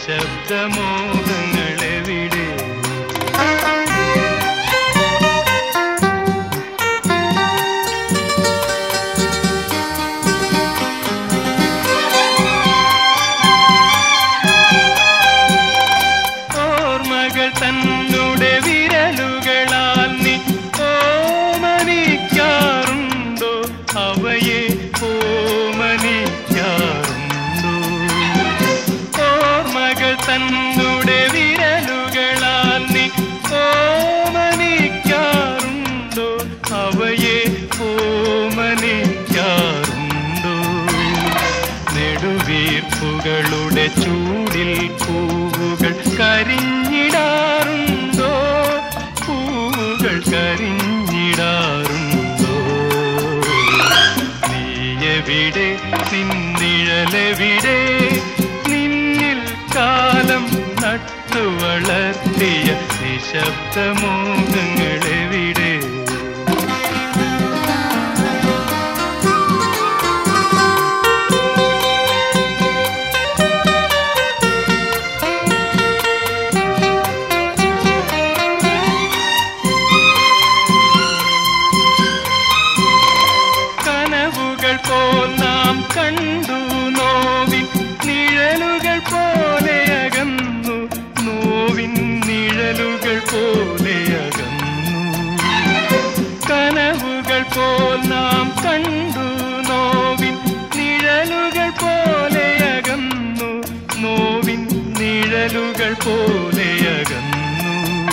നിശബ്ദമോഹങ്ങളെവിടെ? ഓർമ്മകൾ തന്നുടെ വിരലുകളാൽ നീ ഓമനിക്കാറുണ്ടോ? അവയെ ഓമനിക്കാറുണ്ടോ? ഓർമ്മകൾ തന്നുടെ വിരലുകളാൽ നീ ഓമനിക്കാറുണ്ടോ? അവയെ ഓമനിക്കാറുണ്ടോ? നെടുവീർപ്പുകളുടെ ചൂടിൽ പൂവുകൾ കരിഞ്ഞിടാറുണ്ടോ? പൂവുകൾ കരിഞ്ഞിടാറുണ്ടോ? നീയെവിടെ? നിന്നിഴലെവിടെ? നിന്നിൽ കാലം നട്ടു വളർത്തിയ നിശബ്ദമോഹങ്ങളെവിടെ? നാം കണ്ടു നോവിൻ നിഴലുകൾ പോലെ അകന്നു, നോവിൻ നിഴലുകൾ പോലെ അകന്നു. കനവുകൾ പോൽ നാം കണ്ടു നോവിൻ നിഴലുകൾ പോലെ അകന്നു, നോവിൻ നിഴലുകൾ പോലെ അകന്നു.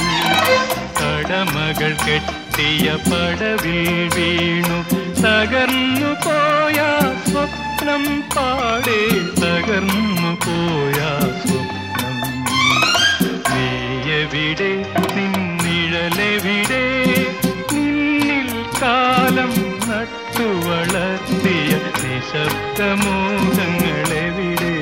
കടമകൾ കെട്ടിയ പടവിൽ വീണു തകർന്നു പോയ സ്വപ്നം, പാടെ തകർന്നു പോയ സ്വപ്നം. നീയെവിടെ? നിന്നിഴലെവിടെ? നിന്നിൽ കാലം നട്ടു വളർത്തിയ നിശബ്ദമോഹങ്ങളെവിടെ?